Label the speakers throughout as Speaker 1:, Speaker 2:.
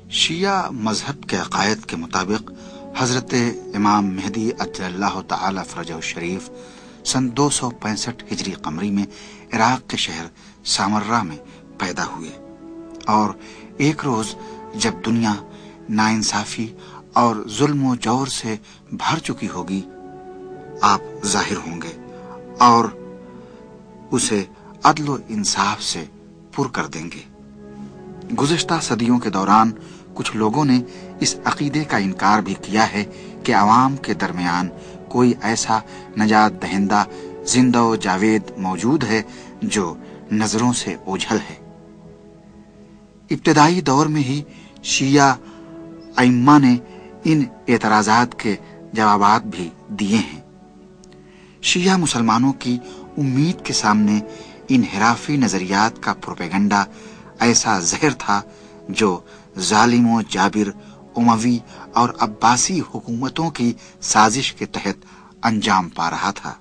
Speaker 1: شیعہ مذہب کے عقائد کے مطابق حضرت امام مہدی عجل اللہ تعالی فرجہ الشریف سن 265 ہجری قمری میں عراق کے شہر سامرہ میں پیدا ہوئے، اور ایک روز جب دنیا ناانصافی اور ظلم و جور سے بھر چکی ہوگی، آپ ظاہر ہوں گے اور اسے عدل و انصاف سے پر کر دیں گے۔ گزشتہ صدیوں کے دوران کچھ لوگوں نے اس عقیدے کا انکار بھی کیا ہے کہ عوام کے درمیان کوئی ایسا نجات دہندہ زندہ و جاوید موجود ہے جو نظروں سے اوجھل ہے۔ ابتدائی دور میں ہی شیعہ ائمہ نے ان اعتراضات کے جوابات بھی دیے ہیں۔ شیعہ مسلمانوں کی امید کے سامنے انحرافی نظریات کا پروپیگنڈا ایسا زہر تھا جو ظالم و جابر اموی اور عباسی حکومتوں کی سازش کے تحت انجام پا رہا تھا،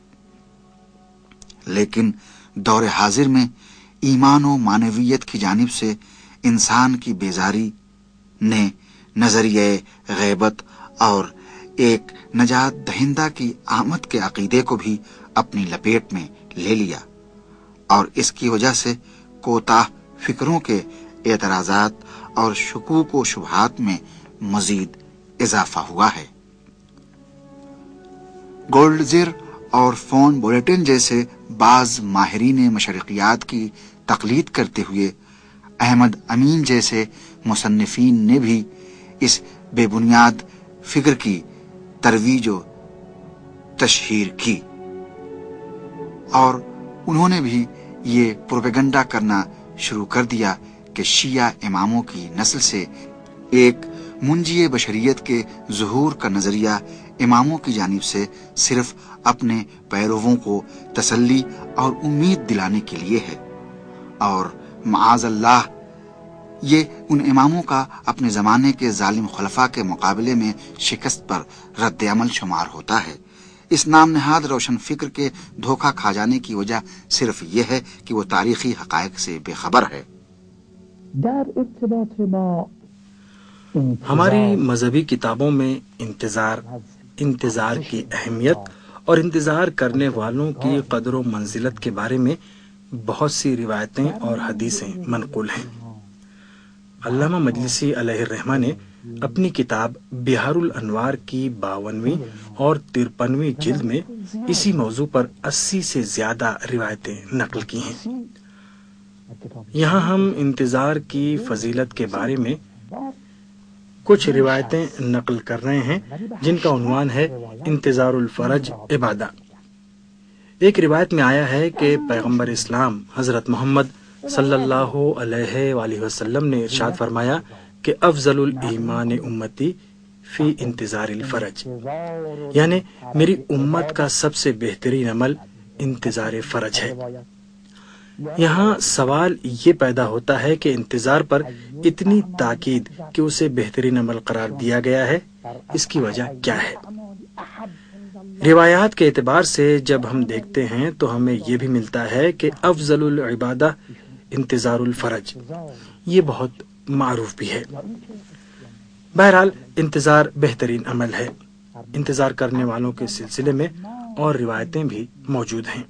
Speaker 1: لیکن دور حاضر میں ایمان و معنویت کی جانب سے انسان کی بیزاری نے نظریہ غیبت اور ایک نجات دہندہ کی آمد کے عقیدے کو بھی اپنی لپیٹ میں لے لیا، اور اس کی وجہ سے کوتاہ فکروں کے اعتراضات اور شکوک و شبہات میں مزید اضافہ ہوا ہے۔ گولڈزر اور فون بولیٹن جیسے بعض ماہرین مشرقیات کی تقلید کرتے ہوئے احمد امین جیسے مصنفین نے بھی اس بے بنیاد فکر کی ترویج و تشہیر کی، اور انہوں نے بھی یہ پروپیگنڈا کرنا شروع کر دیا کہ شیعہ اماموں کی نسل سے ایک منجی بشریت کے ظہور کا نظریہ اماموں کی جانب سے صرف اپنے پیرووں کو تسلی اور امید دلانے کے لیے ہے، اور معاذ اللہ یہ ان اماموں کا اپنے زمانے کے ظالم خلفاء کے مقابلے میں شکست پر رد عمل شمار ہوتا ہے۔ اس نام نہاد روشن فکر کے دھوکہ کھا جانے کی وجہ صرف یہ ہے کہ وہ تاریخی حقائق سے بے خبر ہے۔
Speaker 2: ہماری مذہبی کتابوں میں انتظار کی اہمیت اور انتظار کرنے والوں کی قدر و منزلت کے بارے میں بہت سی روایتیں اور حدیثیں منقول ہیں۔ علامہ مجلسی علیہ الرحمہ نے اپنی کتاب بہار الانوار کی 52ویں اور 53ویں جلد میں اسی موضوع پر 80 سے زیادہ روایتیں نقل کی ہیں۔ یہاں ہم انتظار کی فضیلت کے بارے میں کچھ روایتیں نقل کر رہے ہیں جن کا عنوان ہے انتظار الفرج عبادہ۔ ایک روایت میں آیا ہے کہ پیغمبر اسلام حضرت محمد صلی اللہ علیہ وآلہ وسلم نے ارشاد فرمایا کہ افضل الایمان امتی فی انتظار الفرج، یعنی میری امت کا سب سے بہترین عمل انتظار فرج ہے۔ یہاں سوال یہ پیدا ہوتا ہے کہ انتظار پر اتنی تاکید کہ اسے بہترین عمل قرار دیا گیا ہے، اس کی وجہ کیا ہے؟ روایات کے اعتبار سے جب ہم دیکھتے ہیں تو ہمیں یہ بھی ملتا ہے کہ افضل العبادہ انتظار الفرج، یہ بہت معروف بھی ہے۔ بہرحال انتظار بہترین عمل ہے۔ انتظار کرنے والوں کے سلسلے میں اور روایتیں بھی موجود ہیں۔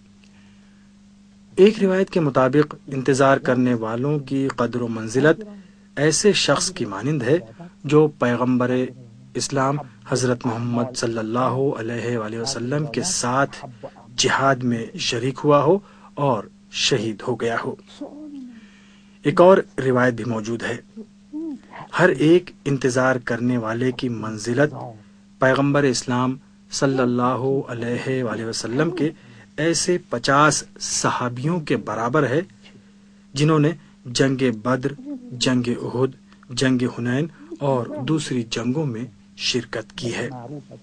Speaker 2: ایک روایت کے مطابق انتظار کرنے والوں کی قدر و منزلت ایسے شخص کی مانند ہے جو پیغمبر اسلام حضرت محمد صلی اللہ علیہ وآلہ وسلم کے ساتھ جہاد میں شریک ہوا ہو اور شہید ہو گیا ہو۔ ایک اور روایت بھی موجود ہے، ہر ایک انتظار کرنے والے کی منزلت پیغمبر اسلام صلی اللہ علیہ وآلہ وسلم کے ایسے 50 صحابیوں کے برابر ہے جنہوں نے جنگ بدر، جنگ احد، جنگ حنین اور دوسری جنگوں میں شرکت کی ہے۔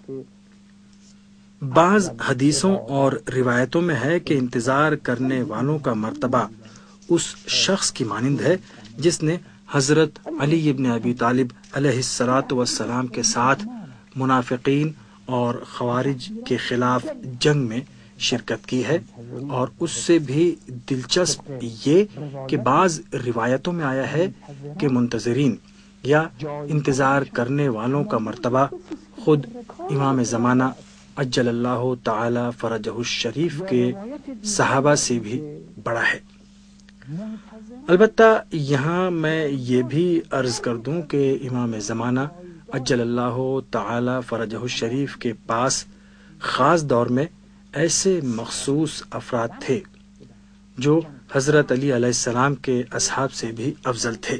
Speaker 2: بعض حدیثوں اور روایتوں میں ہے کہ انتظار کرنے والوں کا مرتبہ اس شخص کی مانند ہے جس نے حضرت علی ابن ابی طالب علیہ الصلاۃ والسلام کے ساتھ منافقین اور خوارج کے خلاف جنگ میں شرکت کی ہے، اور اس سے بھی دلچسپ یہ کہ بعض روایتوں میں آیا ہے کہ منتظرین یا انتظار کرنے والوں کا مرتبہ خود امام زمانہ عجل اللہ تعالی فرجہ الشریف کے صحابہ سے بھی بڑا ہے۔ البتہ یہاں میں یہ بھی عرض کر دوں کہ امام زمانہ عجل اللہ تعالی فرجہ الشریف کے پاس خاص دور میں ایسے مخصوص افراد تھے جو حضرت علی علیہ السلام کے اصحاب سے بھی افضل تھے۔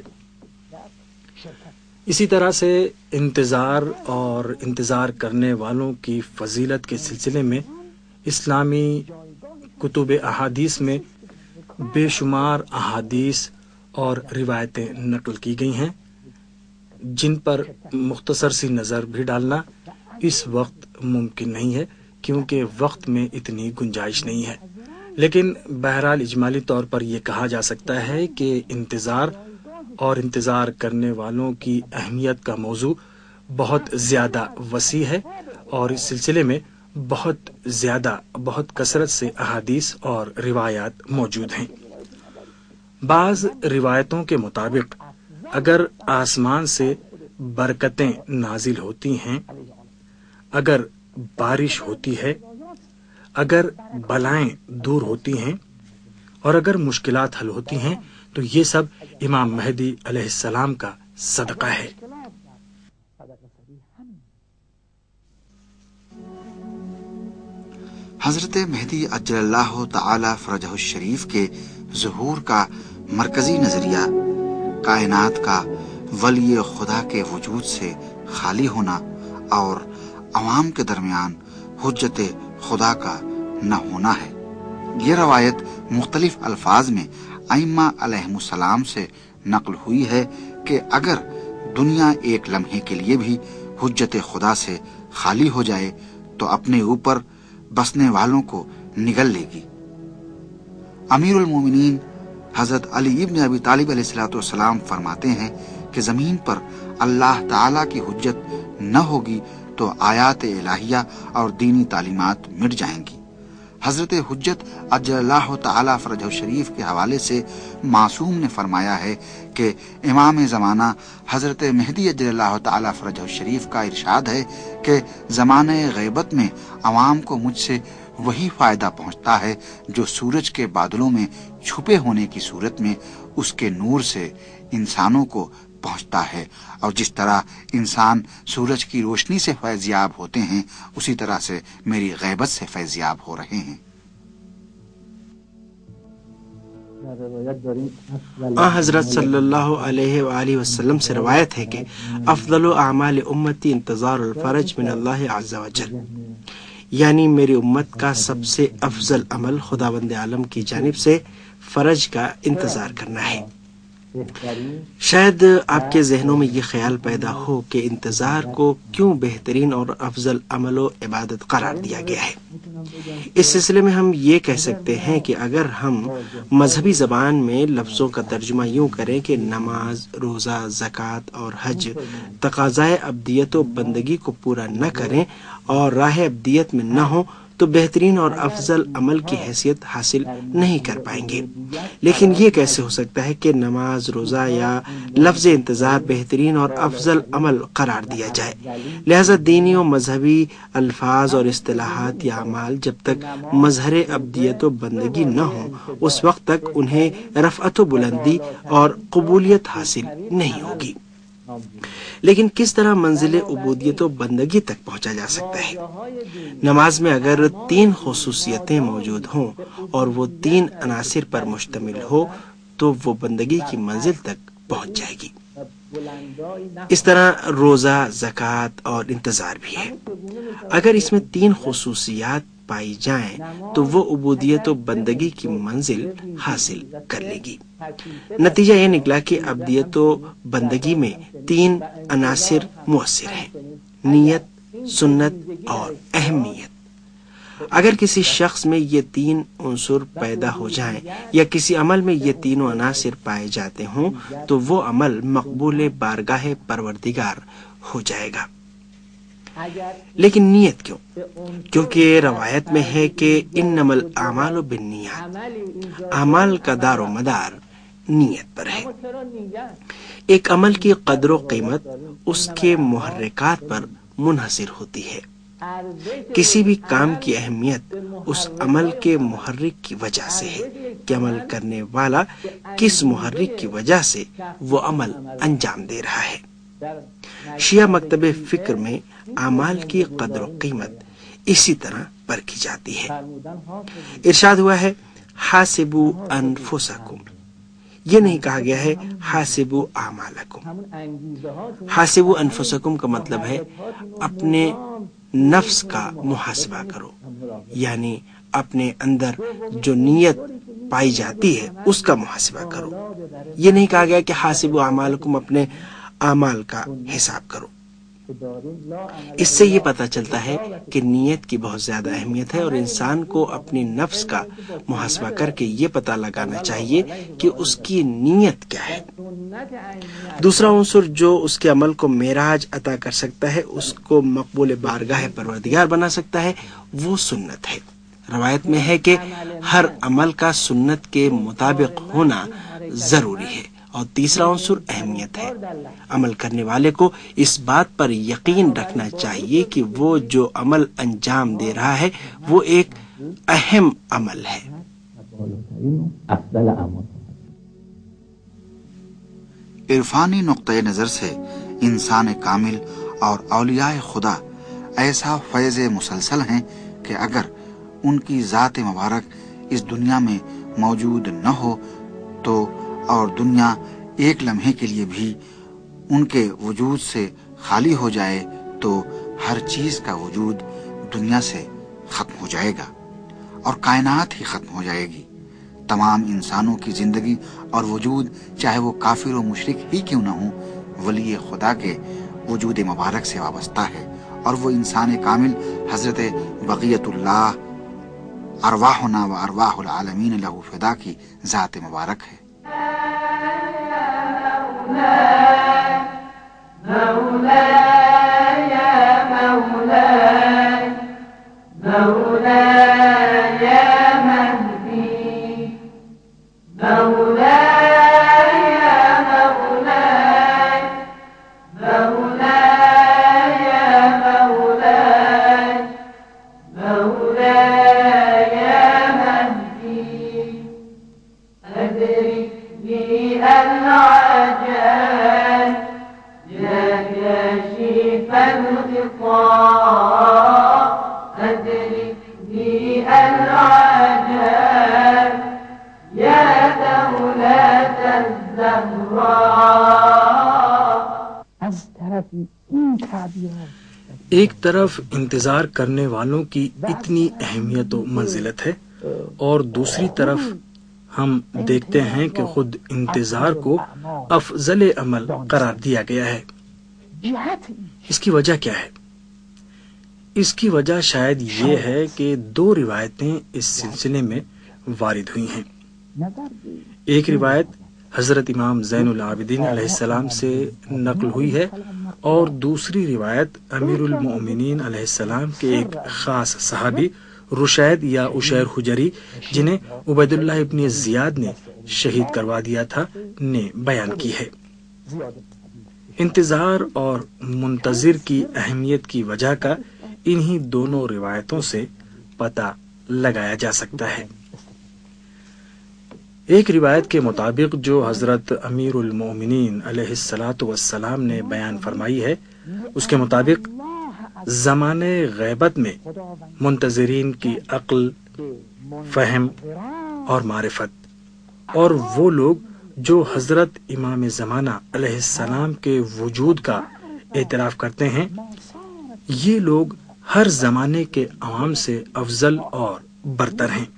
Speaker 2: اسی طرح سے انتظار اور انتظار کرنے والوں کی فضیلت کے سلسلے میں اسلامی کتب احادیث میں بے شمار احادیث اور روایتیں نقل کی گئی ہیں، جن پر مختصر سی نظر بھی ڈالنا اس وقت ممکن نہیں ہے کیونکہ وقت میں اتنی گنجائش نہیں ہے، لیکن بہرحال اجمالی طور پر یہ کہا جا سکتا ہے کہ انتظار اور انتظار کرنے والوں کی اہمیت کا موضوع بہت زیادہ وسیع ہے، اور اس سلسلے میں بہت کثرت سے احادیث اور روایات موجود ہیں۔ بعض روایتوں کے مطابق اگر آسمان سے برکتیں نازل ہوتی ہیں، اگر بارش ہوتی ہے، اگر بلائیں دور ہوتی ہیں اور اگر مشکلات حل ہوتی ہیں تو یہ سب امام مہدی علیہ السلام کا صدقہ ہے۔
Speaker 1: حضرت مہدی عجل اللہ تعالی فرجہ الشریف کے ظہور کا مرکزی نظریہ کائنات کا ولی خدا کے وجود سے خالی ہونا اور عوام کے درمیان حجت خدا کا نہ ہونا ہے۔ یہ روایت مختلف الفاظ میں ائمہ علیہم السلام سے نقل ہوئی ہے کہ اگر دنیا ایک لمحے کے لیے بھی حجت خدا سے خالی ہو جائے تو اپنے اوپر بسنے والوں کو نگل لے گی۔ امیر المومنین حضرت علی ابن ابی طالب علیہ الصلوۃ والسلام فرماتے ہیں کہ زمین پر اللہ تعالی کی حجت نہ ہوگی تو آیات الہیہ اور دینی تعلیمات مٹ جائیں گی۔ حضرت حجت عجل اللہ تعالی فرجہ الشریف کے حوالے سے معصوم نے فرمایا ہے کہ امام زمانہ حضرت مہدی عجل اللہ تعالی فرجہ الشریف کا ارشاد ہے کہ زمانہ غیبت میں عوام کو مجھ سے وہی فائدہ پہنچتا ہے جو سورج کے بادلوں میں چھپے ہونے کی صورت میں اس کے نور سے انسانوں کو پہنچتا ہے، اور جس طرح انسان سورج کی روشنی سے فیضیاب ہوتے ہیں اسی طرح سے میری غیبت سے فیضیاب ہو رہے ہیں۔
Speaker 3: حضرت صلی اللہ علیہ وآلہ وسلم سے روایت ہے کہ افضل اعمال امتی انتظار الفرج من اللہ عز وجل، یعنی میری امت کا سب سے افضل عمل خداوند عالم کی جانب سے فرج کا انتظار کرنا ہے۔ شاید آپ کے ذہنوں میں یہ خیال پیدا ہو کہ انتظار کو کیوں بہترین اور افضل عمل و عبادت قرار دیا گیا ہے۔ اس سلسلے میں ہم یہ کہہ سکتے ہیں کہ اگر ہم مذہبی زبان میں لفظوں کا ترجمہ یوں کریں کہ نماز، روزہ، زکوٰۃ اور حج تقاضائے ابدیت و بندگی کو پورا نہ کریں اور راہ ابدیت میں نہ ہوں تو بہترین اور افضل عمل کی حیثیت حاصل نہیں کر پائیں گے۔ لیکن یہ کیسے ہو سکتا ہے کہ نماز، روزہ یا لفظ انتظار بہترین اور افضل عمل قرار دیا جائے؟ لہذا دینی و مذہبی الفاظ اور اصطلاحات یا اعمال جب تک مظہر ابدیت و بندگی نہ ہوں اس وقت تک انہیں رفعت و بلندی اور قبولیت حاصل نہیں ہوگی۔ لیکن کس طرح منزل عبودیت و بندگی تک پہنچا جا سکتا ہے؟ نماز میں اگر 3 خصوصیتیں موجود ہوں اور وہ 3 عناصر پر مشتمل ہو تو وہ بندگی کی منزل تک پہنچ جائے گی۔ اس طرح روزہ، زکوٰۃ اور انتظار بھی ہے۔ اگر اس میں 3 خصوصیات پائی جائیں تو وہ عبودیت و بندگی کی منزل حاصل کر لے گی۔ نتیجہ یہ نکلا کہ ابدیت و بندگی میں 3 عناصر مؤثر ہیں: نیت، سنت اور اہمیت۔ اگر کسی شخص میں یہ 3 عنصر پیدا ہو جائیں یا کسی عمل میں یہ تینوں عناصر پائے جاتے ہوں تو وہ عمل مقبول بارگاہ پروردگار ہو جائے گا۔ لیکن نیت کیوں؟ کیونکہ روایت میں ہے کہ انما الاعمال بالنیات، اعمال کا دار و مدار نیت پر ہے۔ ایک عمل کی قدر و قیمت اس کے محرکات پر منحصر ہوتی ہے۔ کسی بھی کام کی اہمیت اس عمل کے محرک کی وجہ سے ہے کہ عمل کرنے والا کس محرک کی وجہ سے وہ عمل انجام دے رہا ہے۔ شیعہ مکتب فکر میں اعمال کی قدر و قیمت اسی طرح پرکھی جاتی ہے۔ ارشاد ہوا ہے حاسبوا انفسکم، یہ نہیں کہا گیا ہے حاسبوا اعمالکم۔ حاسبوا انفسکم کا مطلب ہے اپنے نفس کا محاسبہ کرو، یعنی اپنے اندر جو نیت پائی جاتی ہے اس کا محاسبہ کرو۔ یہ نہیں کہا گیا کہ حاسبوا اعمالکم، اپنے اعمال کا حساب کرو۔ اس سے یہ پتہ چلتا ہے کہ نیت کی بہت زیادہ اہمیت ہے، اور انسان کو اپنی نفس کا محاسبہ کر کے یہ پتہ لگانا چاہیے کہ اس کی نیت کیا ہے۔ دوسرا عنصر جو اس کے عمل کو معراج عطا کر سکتا ہے، اس کو مقبول بارگاہ پروردگار بنا سکتا ہے، وہ سنت ہے۔ روایت میں ہے کہ ہر عمل کا سنت کے مطابق ہونا ضروری ہے۔ اور تیسرا عنصر اہمیت ہے۔ عمل کرنے والے کو اس بات پر یقین رکھنا چاہیے کہ وہ جو عمل انجام دے رہا ہے وہ ایک اہم عمل ہے۔
Speaker 1: عرفانی نقطۂ نظر سے انسان کامل اور اولیاء خدا ایسا فیض مسلسل ہیں کہ اگر ان کی ذات مبارک اس دنیا میں موجود نہ ہو تو اور دنیا ایک لمحے کے لیے بھی ان کے وجود سے خالی ہو جائے تو ہر چیز کا وجود دنیا سے ختم ہو جائے گا اور کائنات ہی ختم ہو جائے گی۔ تمام انسانوں کی زندگی اور وجود چاہے وہ کافر و مشرک ہی کیوں نہ ہوں، ولی خدا کے وجود مبارک سے وابستہ ہے، اور وہ انسان کامل حضرت بقیت اللہ ارواحنا و ارواح العالمین لہ فدا کی ذات مبارک ہے۔
Speaker 2: ایک طرف انتظار کرنے والوں کی اتنی اہمیت و منزلت ہے، اور دوسری طرف ہم دیکھتے ہیں کہ خود انتظار کو افضل عمل قرار دیا گیا ہے۔ اس کی وجہ کیا ہے؟ اس کی وجہ شاید یہ ہے کہ دو روایتیں اس سلسلے میں وارد ہوئی ہیں۔ ایک روایت حضرت امام زین العابدین علیہ السلام سے نقل ہوئی ہے، اور دوسری روایت امیر المؤمنین علیہ السلام کے ایک خاص صحابی رشید یا عشیر حجری، جنہیں عبید اللہ ابن زیاد نے شہید کروا دیا تھا، نے بیان کی ہے۔ انتظار اور منتظر کی اہمیت کی وجہ کا انہی دونوں روایتوں سے پتہ لگایا جا سکتا ہے۔ ایک روایت کے مطابق جو حضرت امیر المؤمنین علیہ الصلاۃ والسلام نے بیان فرمائی ہے، اس کے مطابق زمانے غیبت میں منتظرین کی عقل، فہم اور معرفت، اور وہ لوگ جو حضرت امام زمانہ علیہ السلام کے وجود کا اعتراف کرتے ہیں، یہ لوگ ہر زمانے کے عوام سے افضل اور برتر ہیں۔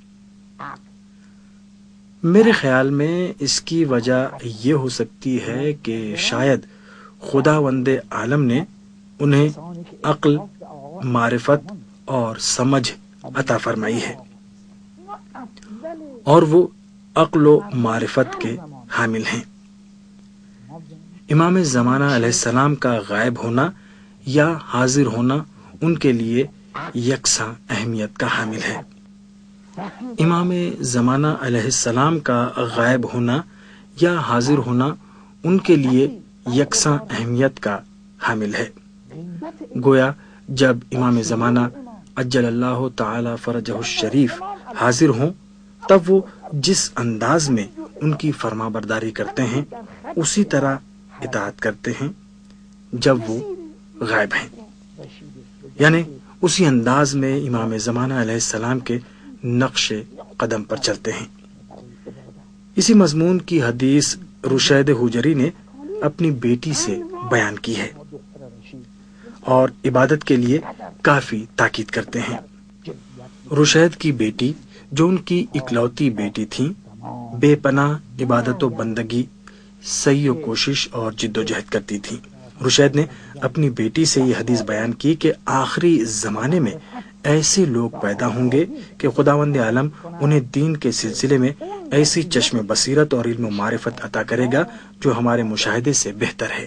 Speaker 2: میرے خیال میں اس کی وجہ یہ ہو سکتی ہے کہ شاید خداوند عالم نے انہیں عقل، معرفت اور سمجھ عطا فرمائی ہے، اور وہ عقل و معرفت کے حامل ہیں۔ امام زمانہ علیہ السلام کا غائب ہونا یا حاضر ہونا ان کے لیے یکساں اہمیت کا حامل ہے۔ امام زمانہ علیہ السلام کا غائب ہونا یا حاضر ہونا ان کے لیے یکساں اہمیت کا حامل ہے۔ گویا جب امام زمانہ عجل اللہ تعالی فرجہ الشریف حاضر ہوں تب وہ جس انداز میں ان کی فرما برداری کرتے ہیں اسی طرح اطاعت کرتے ہیں جب وہ غائب ہیں، یعنی اسی انداز میں امام زمانہ علیہ السلام کے نقش قدم پر چلتے ہیں۔ اسی مضمون کی حدیث رشید حجری نے اپنی بیٹی سے بیان کی ہے اور عبادت کے لیے کافی تاکید کرتے ہیں۔ رشید کی بیٹی جو ان کی اکلوتی بیٹی تھی، بے پناہ عبادت و بندگی، سعی و کوشش اور جد و جہد کرتی تھی۔ رشید نے اپنی بیٹی سے یہ حدیث بیان کی کہ آخری زمانے میں ایسے لوگ پیدا ہوں گے کہ خداوند عالم انہیں دین کے سلسلے میں ایسی چشم بصیرت اور علم و معرفت عطا کرے گا جو ہمارے مشاہدے سے بہتر ہے۔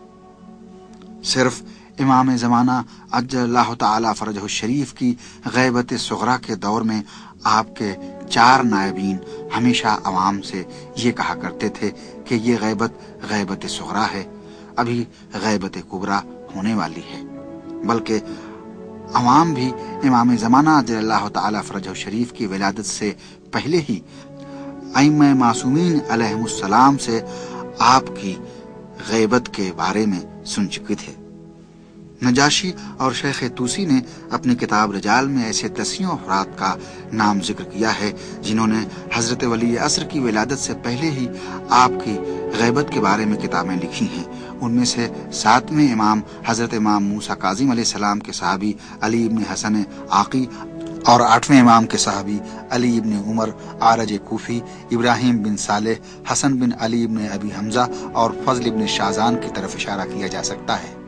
Speaker 1: صرف امام زمانہ عجل اللہ تعالی فرجہ الشریف کی غیبت صغریٰ کے دور میں آپ کے 4 نائبین ہمیشہ عوام سے یہ کہا کرتے تھے کہ یہ غیبت صغریٰ ہے، ابھی غیبت کبریٰ ہونے والی ہے۔ بلکہ عوام بھی امام زمانہ عجل اللہ تعالی فرجہ الشریف کی ولادت سے پہلے ہی ائمہ معصومین علیہم السلام سے آپ کی غیبت کے بارے میں سن چکے تھے۔ نجاشی اور شیخ توسی نے اپنی کتاب رجال میں ایسے دسیوں افراد کا نام ذکر کیا ہے جنہوں نے حضرت ولی عصر کی ولادت سے پہلے ہی آپ کی غیبت کے بارے میں کتابیں لکھی ہیں۔ ان میں سے 7ویں امام حضرت امام موسیٰ کاظم علیہ السلام کے صحابی علی ابن حسن عاقی اور 8ویں امام کے صحابی علی ابن عمر عارج کوفی، ابراہیم بن صالح، حسن بن علی ابن ابی حمزہ اور فضل ابن شازان کی طرف اشارہ کیا جا سکتا ہے۔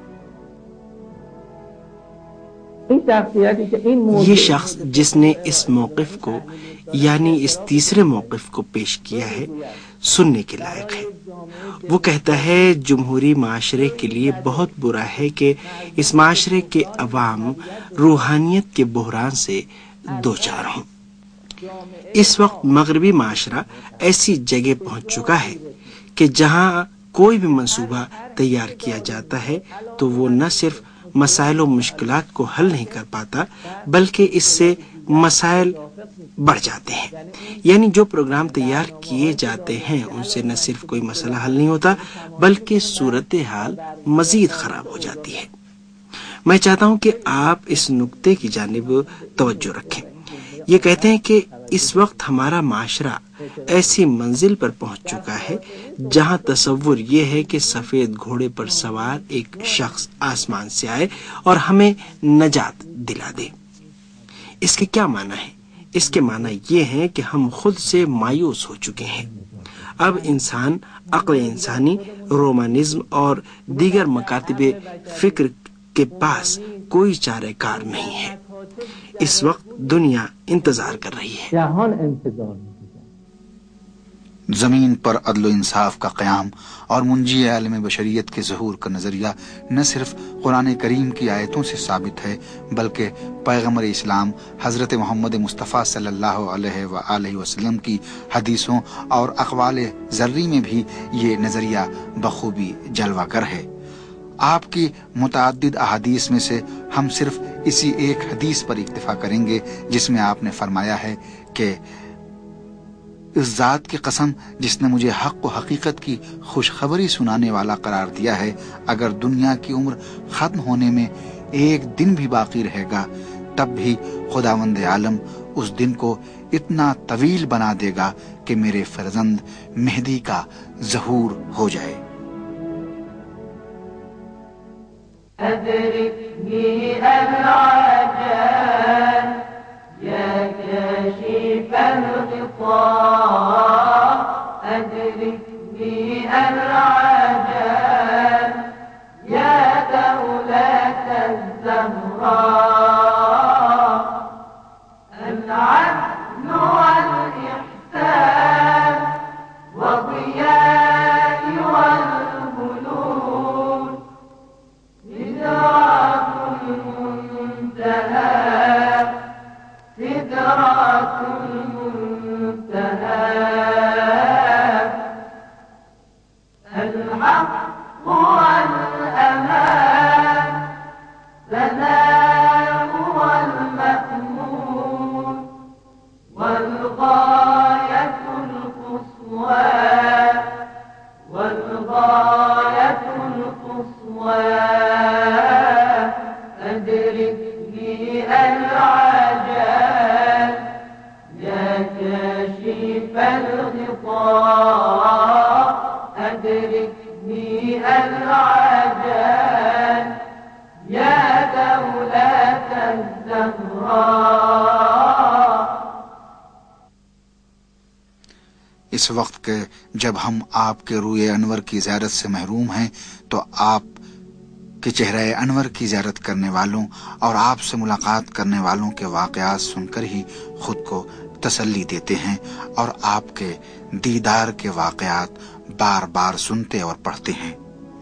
Speaker 3: یہ شخص جس نے اس موقف کو یعنی اس تیسرے موقف کو پیش کیا ہے سننے کے لائق ہے۔ وہ کہتا ہے جمہوری معاشرے کے لیے بہت برا ہے کہ اس معاشرے کے عوام روحانیت کے بحران سے دوچار ہوں۔ اس وقت مغربی معاشرہ ایسی جگہ پہنچ چکا ہے کہ جہاں کوئی بھی منصوبہ تیار کیا جاتا ہے تو وہ نہ صرف مسائل و مشکلات کو حل نہیں کر پاتا بلکہ اس سے مسائل بڑھ جاتے ہیں۔ یعنی جو پروگرام تیار کیے جاتے ہیں ان سے نہ صرف کوئی مسئلہ حل نہیں ہوتا بلکہ صورتحال مزید خراب ہو جاتی ہے۔ میں چاہتا ہوں کہ آپ اس نقطے کی جانب توجہ رکھیں۔ یہ کہتے ہیں کہ اس وقت ہمارا معاشرہ ایسی منزل پر پہنچ چکا ہے جہاں تصور یہ ہے کہ سفید گھوڑے پر سوار ایک شخص آسمان سے آئے اور ہمیں نجات دلا دے۔ اس کے کیا معنی ہے؟ اس کے معنی یہ ہے کہ ہم خود سے مایوس ہو چکے ہیں۔ اب انسان، عقل انسانی، رومانزم اور دیگر مکاتب فکر کے پاس کوئی چارہ کار نہیں ہے۔ اس وقت دنیا انتظار کر رہی ہے۔
Speaker 1: زمین پر عدل و انصاف کا قیام اور منجی عالم بشریت کے ظہور کا نظریہ نہ صرف قرآن کریم کی آیتوں سے ثابت ہے بلکہ پیغمبر اسلام حضرت محمد مصطفیٰ صلی اللہ علیہ وآلہ وسلم کی حدیثوں اور اقوال ذری میں بھی یہ نظریہ بخوبی جلوہ گر ہے۔ آپ کی متعدد احادیث میں سے ہم صرف اسی ایک حدیث پر اکتفا کریں گے جس میں آپ نے فرمایا ہے کہ اس ذات کی قسم جس نے مجھے حق و حقیقت کی خوشخبری سنانے والا قرار دیا ہے، اگر دنیا کی عمر ختم ہونے میں ایک دن بھی باقی رہے گا تب بھی خداوند عالم اس دن کو اتنا طویل بنا دے گا کہ میرے فرزند مہدی کا ظہور ہو جائے۔
Speaker 4: أدركني العجل يا كاشف الغطاء، أدركني العجل يا دولة الزهراء، العدل والإحسان والضياء والبلور، سدرات المنتهى، سدرات المنتهى، والغاية القصوى والغاية القصوى أدركني العجل يا كاشف الغطاء أدركني العجل يا دولة الزهراء.
Speaker 1: اس وقت کے جب ہم آپ کے روئے انور کی زیارت سے محروم ہیں تو آپ کے چہرہ انور کی زیارت کرنے والوں اور آپ سے ملاقات کرنے والوں کے واقعات سن کر ہی خود کو تسلی دیتے ہیں اور آپ کے دیدار کے واقعات بار بار سنتے اور پڑھتے ہیں.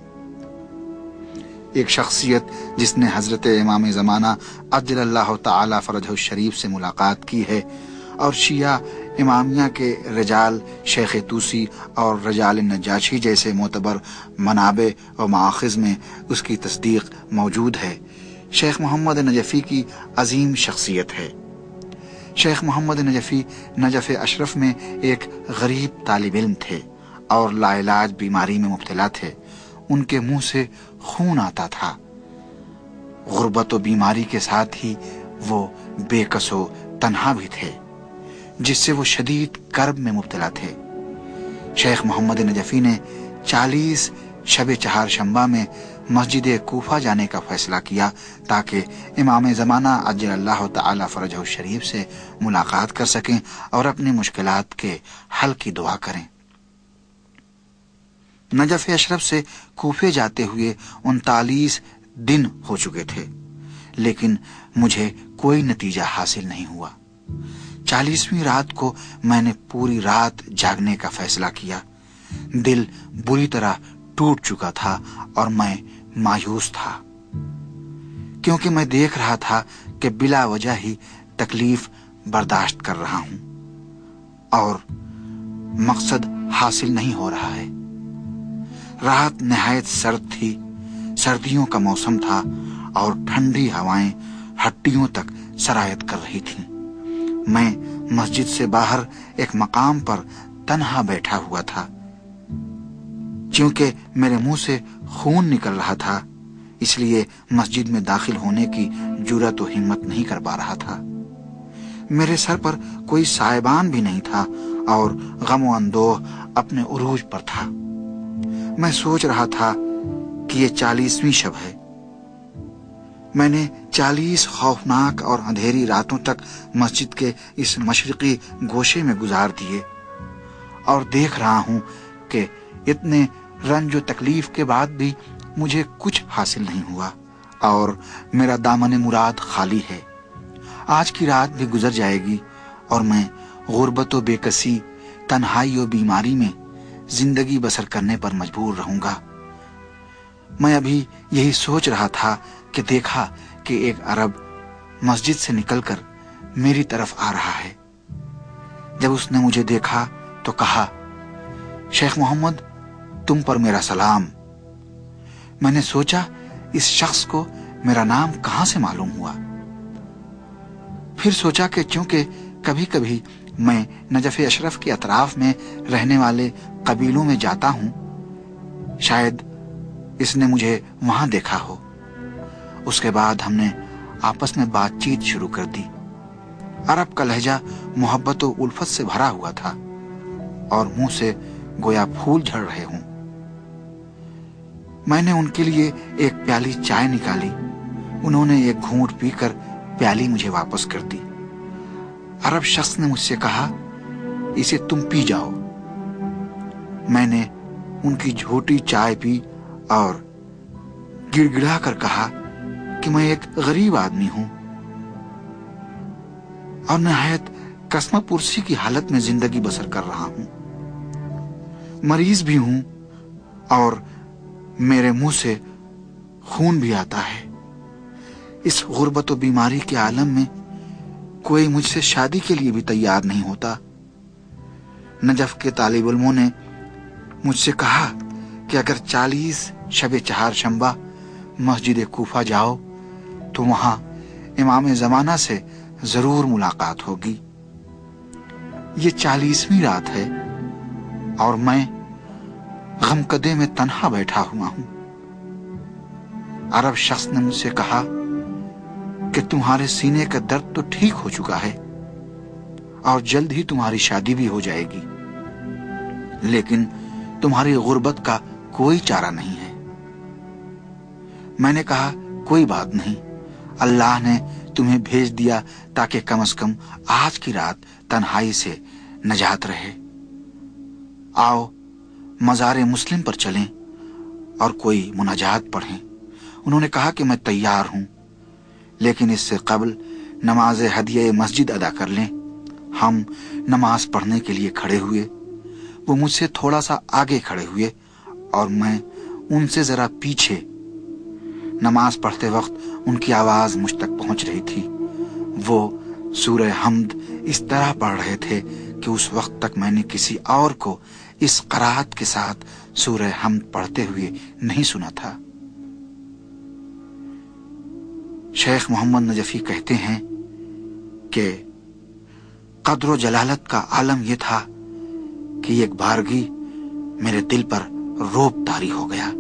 Speaker 1: ایک شخصیت جس نے حضرت امام زمانہ عجل اللہ تعالی فرجہ الشریف سے ملاقات کی ہے اور شیعہ امامیہ کے رجال شیخ طوسی اور رجال نجاشی جیسے معتبر منابع و مآخذ میں اس کی تصدیق موجود ہے، شیخ محمد نجفی کی عظیم شخصیت ہے. شیخ محمد نجفی نجف اشرف میں ایک غریب طالب علم تھے اور لا علاج بیماری میں مبتلا تھے. ان کے منہ سے خون آتا تھا. غربت و بیماری کے ساتھ ہی وہ بے کس و تنہا بھی تھے، جس سے وہ شدید کرب میں مبتلا تھے. شیخ محمد نجفی نے 40 شب چہارشنبہ میں مسجد کوفہ جانے کا فیصلہ کیا تاکہ امام زمانہ عجل اللہ تعالی فرجہ الشریف سے ملاقات کر سکیں اور اپنی مشکلات کے حل کی دعا کریں. نجف اشرف سے کوفے جاتے ہوئے 39 دن ہو چکے تھے، لیکن مجھے کوئی نتیجہ حاصل نہیں ہوا. 40ویں رات کو میں نے پوری رات جاگنے کا فیصلہ کیا. دل بری طرح ٹوٹ چکا تھا اور میں مایوس تھا، کیونکہ میں دیکھ رہا تھا کہ بلا وجہ ہی تکلیف برداشت کر رہا ہوں اور مقصد حاصل نہیں ہو رہا ہے. رات نہایت سرد تھی، سردیوں کا موسم تھا اور ٹھنڈی ہوائیں ہڈیوں تک سرایت کر رہی تھیں. میں مسجد سے باہر ایک مقام پر تنہا بیٹھا ہوا تھا. چونکہ میرے منہ سے خون نکل رہا تھا، اس لیے مسجد میں داخل ہونے کی جرأت و ہمت نہیں کر پا رہا تھا. میرے سر پر کوئی سائبان بھی نہیں تھا اور غم و اندوہ اپنے عروج پر تھا. میں سوچ رہا تھا کہ یہ 40ویں شب ہے. میں نے 40 خوفناک اور اندھیری راتوں تک مسجد کے اس مشرقی گوشے میں گزار دیے اور دیکھ رہا ہوں کہ اتنے رنج و تکلیف کے بعد بھی مجھے کچھ حاصل نہیں ہوا اور میرا دامن مراد خالی ہے. آج کی رات بھی گزر جائے گی اور میں غربت و بے کسی، تنہائی و بیماری میں زندگی بسر کرنے پر مجبور رہوں گا. میں ابھی یہی سوچ رہا تھا کہ دیکھا کہ ایک عرب مسجد سے نکل کر میری طرف آ رہا ہے. جب اس نے مجھے دیکھا تو کہا، شیخ محمد تم پر میرا سلام. میں نے سوچا اس شخص کو میرا نام کہاں سے معلوم ہوا. پھر سوچا کہ چونکہ کبھی کبھی میں نجف اشرف کے اطراف میں رہنے والے قبیلوں میں جاتا ہوں، شاید اس نے مجھے وہاں دیکھا ہو. اس کے بعد ہم نے آپس میں بات چیت شروع کر دی. عرب کا لہجہ محبت و الفت سے بھرا ہوا تھا اور منہ سے گویا پھول جھڑ رہے ہوں. میں نے ان کے لیے ایک پیالی چائے نکالی. انہوں نے ایک گھونٹ پی کر پیالی مجھے واپس کر دی. عرب شخص نے مجھ سے کہا، اسے تم پی جاؤ. میں نے ان کی جھوٹی چائے پی اور گڑ گڑا کر کہا کہ میں ایک غریب آدمی ہوں اور نہایت قسمہ پرسی کی حالت میں زندگی بسر کر رہا ہوں. مریض بھی ہوں اور میرے منہ سے خون بھی آتا ہے. اس غربت و بیماری کے عالم میں کوئی مجھ سے شادی کے لیے بھی تیار نہیں ہوتا. نجف کے طالب علموں نے مجھ سے کہا کہ اگر 40 شب چہارشنبہ مسجد کوفہ جاؤ تو وہاں امام زمانہ سے ضرور ملاقات ہوگی. یہ 40ویں رات ہے اور میں غمکدے میں تنہا بیٹھا ہوا ہوں۔ عرب شخص نے مجھ سے کہا کہ تمہارے سینے کا درد تو ٹھیک ہو چکا ہے اور جلد ہی تمہاری شادی بھی ہو جائے گی، لیکن تمہاری غربت کا کوئی چارہ نہیں ہے۔ میں نے کہا کوئی بات نہیں، اللہ نے تمہیں بھیج دیا تاکہ کم از کم آج کی رات تنہائی سے نجات رہے۔ آؤ مزار مسلم پر چلیں اور کوئی مناجات پڑھیں۔ انہوں نے کہا کہ میں تیار ہوں، لیکن اس سے قبل نماز ہدیہ مسجد ادا کر لیں۔ ہم نماز پڑھنے کے لیے کھڑے ہوئے۔ وہ مجھ سے تھوڑا سا آگے کھڑے ہوئے اور میں ان سے ذرا پیچھے۔ نماز پڑھتے وقت ان کی آواز مجھ تک پہنچ رہی تھی۔ وہ سورہ حمد اس طرح پڑھ رہے تھے کہ اس وقت تک میں نے کسی اور کو اس قرات کے ساتھ سورہ حمد پڑھتے ہوئے نہیں سنا تھا۔ شیخ محمد نجفی کہتے ہیں کہ قدر و جلالت کا عالم یہ تھا کہ ایک بارگی میرے دل پر روب طاری ہو گیا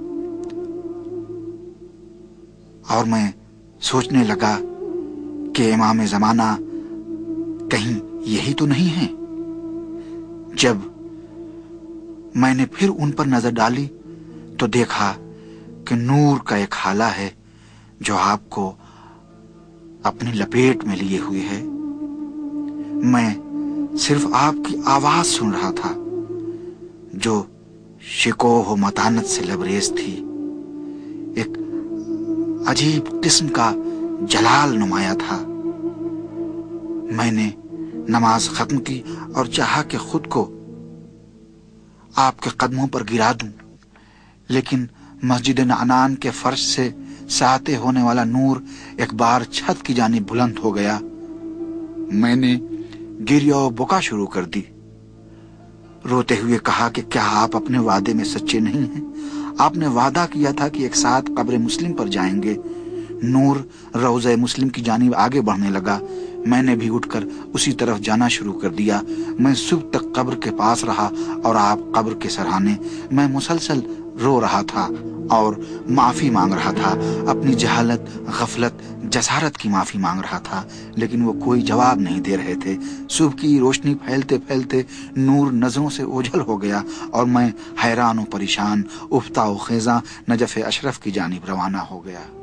Speaker 1: اور میں سوچنے لگا کہ امام زمانہ کہیں یہی تو نہیں ہے۔ جب میں نے پھر ان پر نظر ڈالی تو دیکھا کہ نور کا ایک حالہ ہے جو آپ کو اپنی لپیٹ میں لیے ہوئے ہے۔ میں صرف آپ کی آواز سن رہا تھا جو شکوہ و متانت سے لبریز تھی۔ ایک عجیب قسم کا جلال نمایاں تھا۔ میں نے نماز ختم کی اور چاہا کہ خود کو آپ کے قدموں پر گرا دوں، لیکن مسجد نعنان کے فرش سے ساطع ہونے والا نور ایک بار چھت کی جانب بلند ہو گیا۔ میں نے گریہ و بکا شروع کر دی۔ روتے ہوئے کہا کہ کیا آپ اپنے وعدے میں سچے نہیں ہیں؟ آپ نے وعدہ کیا تھا کہ ایک ساتھ قبر مسلم پر جائیں گے۔ نور روضہ مسلم کی جانب آگے بڑھنے لگا۔ میں نے بھی اٹھ کر اسی طرف جانا شروع کر دیا۔ میں صبح تک قبر کے پاس رہا اور آپ قبر کے سرہانے۔ میں مسلسل رو رہا تھا اور معافی مانگ رہا تھا، اپنی جہالت، غفلت، جسارت کی معافی مانگ رہا تھا، لیکن وہ کوئی جواب نہیں دے رہے تھے۔ صبح کی روشنی پھیلتے پھیلتے نور نظروں سے اوجھل ہو گیا اور میں حیران و پریشان، افتاء و خیزاں نجف اشرف کی جانب روانہ ہو گیا۔